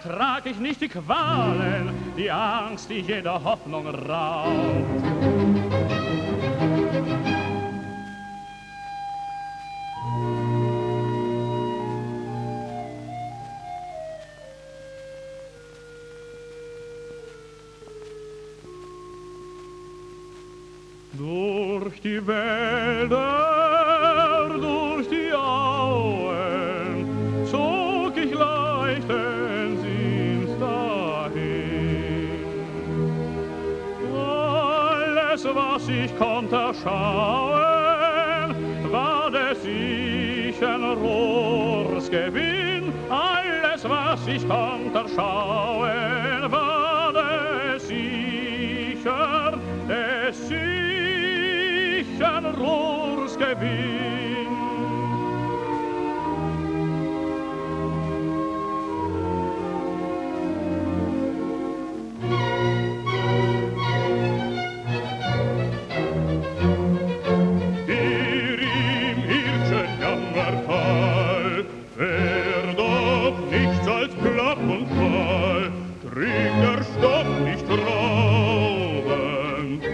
ertrag ich nicht die Qualen, die Angst, die jeder Hoffnung raubt. Durch die Wälder, durch die Auen, zog ich leichten Sinns dahin. Alles, was ich konnte schauen, war des sichern Rohrs Gewinn. Alles, was ich konnte schauen, war des sichern Rohrs Gewinn. Hier im irdschen Jammertal wär doch nichts als Klapp und Fall, trägt der Stoff nicht Trauben.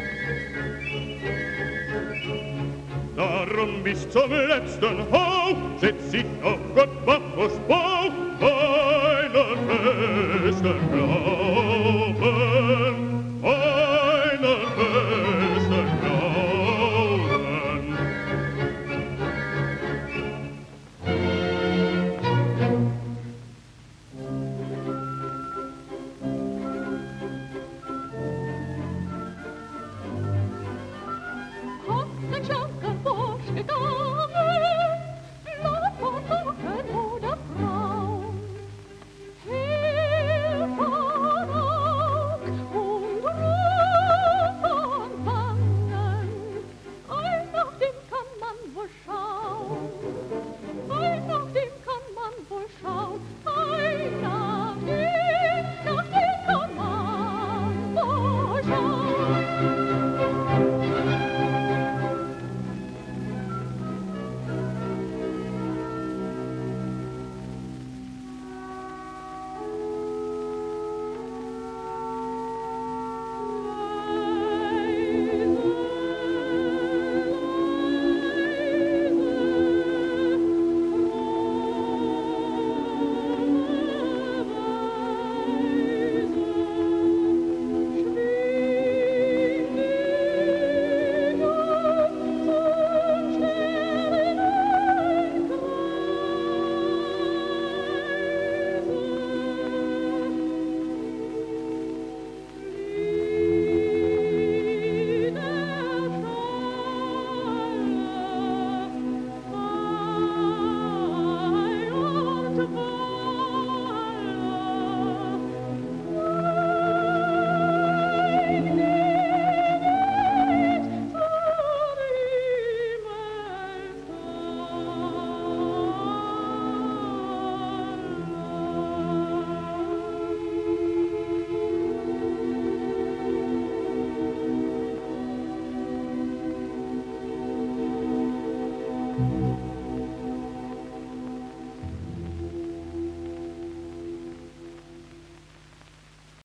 Darum bis zum letzten Hauch setz ich auf Gott Bacchus Bauch einen festen Glauben, einen festen Glauben. Kommt ein schlanker Bursch gegangen,